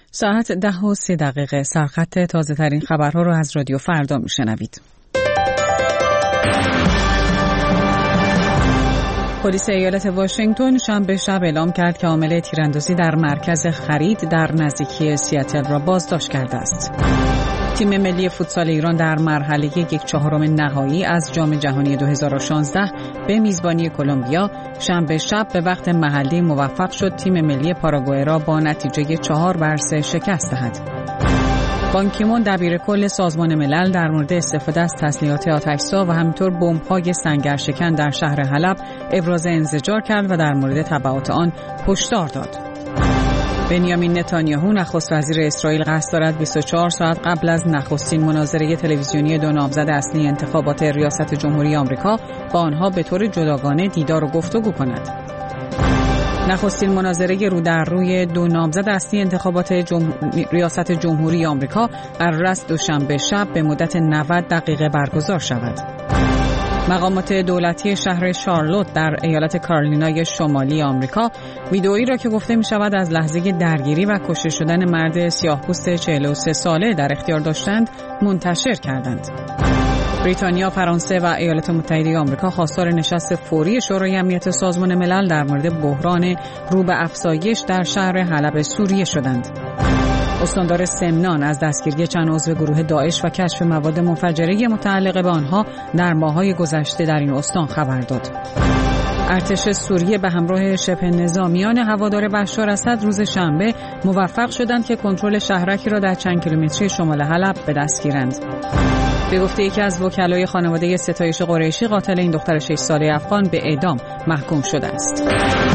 ساعت 10:03 سرخط تازه ترین خبرها رو از رادیو فردا میشنوید. پلیس ایالت واشنگتن شنبه شب اعلام کرد که عامل تیراندازی در مرکز خرید در نزدیکی سیاتل را بازداشت کرده است. تیم ملی فوتسال ایران در مرحله 1/4 نهایی از جام جهانی 2016 به میزبانی کلمبیا شنبه شب به وقت محلی موفق شد تیم ملی پاراگوئه را با نتیجه 4-3 شکست دهد. بان کی مون دبیر کل سازمان ملل در مورد استفاده از تسلیحات آتش‌زا و همینطور بمب‌های سنگرشکن در شهر حلب ابراز انزجار کرد و در مورد تبعات آن هشدار داد. بنیامین نتانیاهو نخست وزیر اسرائیل قصد دارد 24 ساعت قبل از نخستین مناظره تلویزیونی دو نامزد اصلی انتخابات ریاست جمهوری آمریکا با آنها به طور جداگانه دیدار و گفتگو کند. نخستین مناظره رو در روی دو نامزد اصلی انتخابات ریاست جمهوری آمریکا قرار است دوشنبه شب به مدت 90 دقیقه برگزار شود. مقامات دولتی شهر شارلوت در ایالت کارولینای شمالی آمریکا ویدئویی را که گفته می شود از لحظه درگیری و کشته شدن مرد سیاه‌پوست 43 ساله در اختیار داشتند منتشر کردند. بریتانیا، فرانسه و ایالات متحده آمریکا خواستار نشست فوری شورای امنیت سازمان ملل در مورد بحران رو به افزایش در شهر حلب سوریه شدند. استاندار سمنان از دستگیری چند عضو گروه داعش و کشف مواد منفجره متعلق به آنها در ماه‌های گذشته در این استان خبر داد. ارتش سوریه به همراه شبه نظامیان هوادار بشار اسد روز شنبه موفق شدند که کنترل شهرکی را در چند کیلومتری شمال حلب به دست گیرند. به گفته یکی از وکلای خانواده ستایش قریشی، قاتل این دختر 6 ساله افغان به اعدام محکوم شده است.